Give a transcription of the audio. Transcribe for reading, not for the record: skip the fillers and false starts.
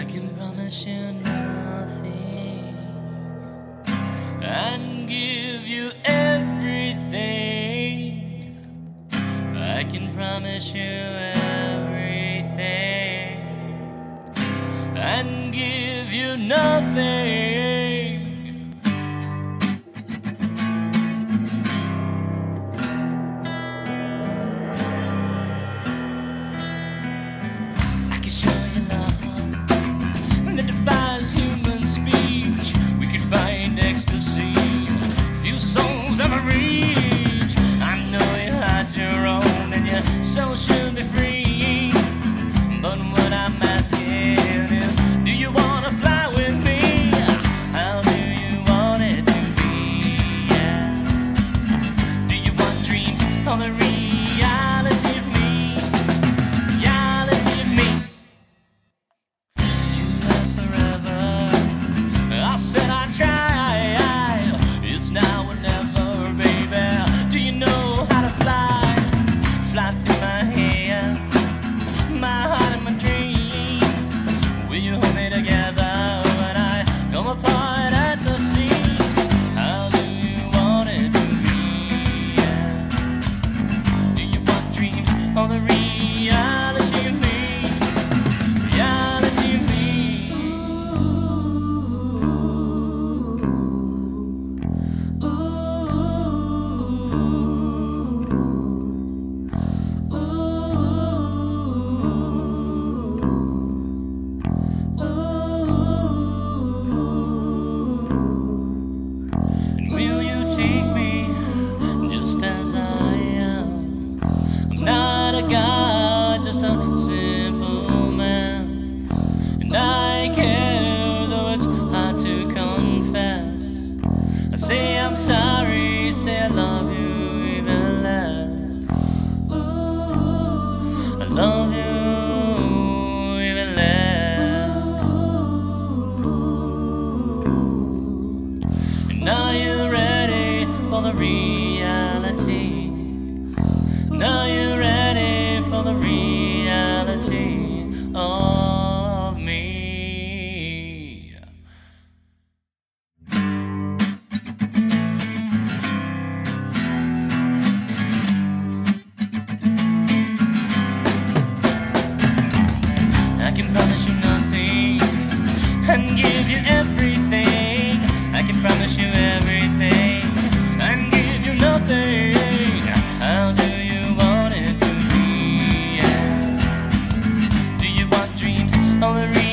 can promise you nothing and give you everything. I can promise you everything and give you nothing. I can show you love that defies human speech. We could find ecstasy, few souls ever reach. I know you had your own and your soul should be free, but what I'm asking is, do you wanna fly with me? How do you want it to be? Yeah. Do you want dreams or the reality of me? Reality of me. You last forever. I said I'd try. It's now or never, baby. Do you know how to fly? Fly through my hair, my heart and my dreams. Will you hold me together when I come apart at the seams? How do you want it to be? Yeah. Do you want dreams or the reality of me? Reality of me. And will you take me just as I am? I'm not a god, just a simple man. And I care, though it's hard to confess. I say I'm sorry, say I love you even less. I love you even less. And are you ready for the reality? And are you ready for the reality of me? I can promise you nothing and give you everything. I can promise you everything and give you nothing. How do you want it to be? Yeah. Do you want dreams or the